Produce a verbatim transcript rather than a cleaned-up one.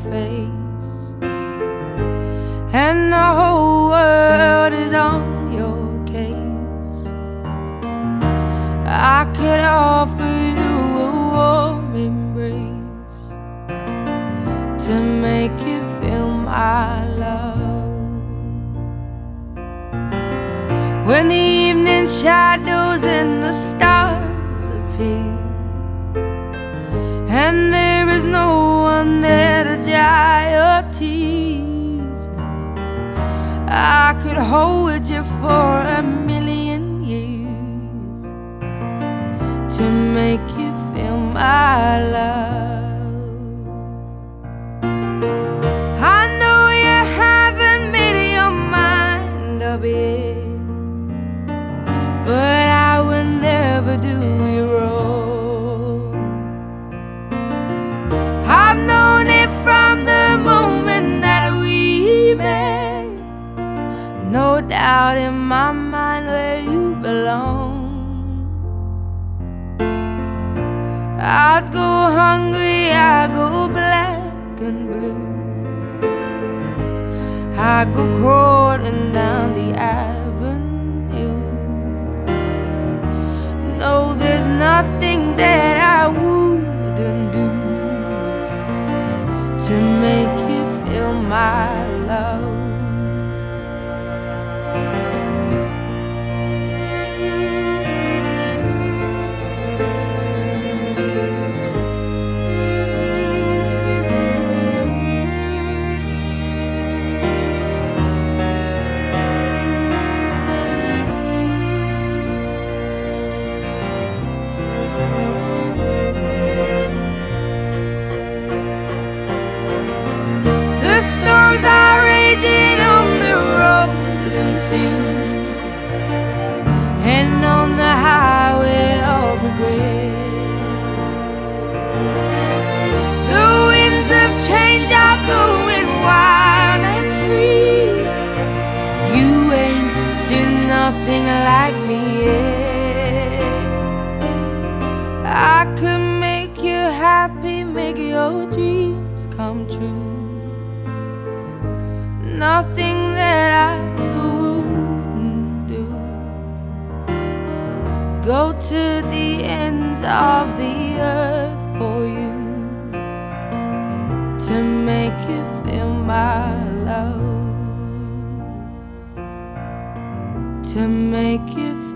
face, and the whole world is on your case. I could offer you a warm embrace to make you feel my love. When the evening shadows and the stars appear, and there is no one there to dry your tears, I could hold you for a million years to make you feel my love. I know you haven't made your mind up yet, but I will never do you wrong. I've known it from the moment that we met, no doubt in my mind where you belong. I'd go hungry, I go black and blue, I go crawling down the avenue. No, there's nothing that I wouldn't do to make you feel my love. The storms are raging on the rolling sea, and on the highway of regret. The winds of change are blowing wild and free. You ain't seen nothing like me yet. I could make you happy, make your dreams come true. Nothing that I wouldn't do. Go to the ends of the earth for you to make you feel my love, to make you feel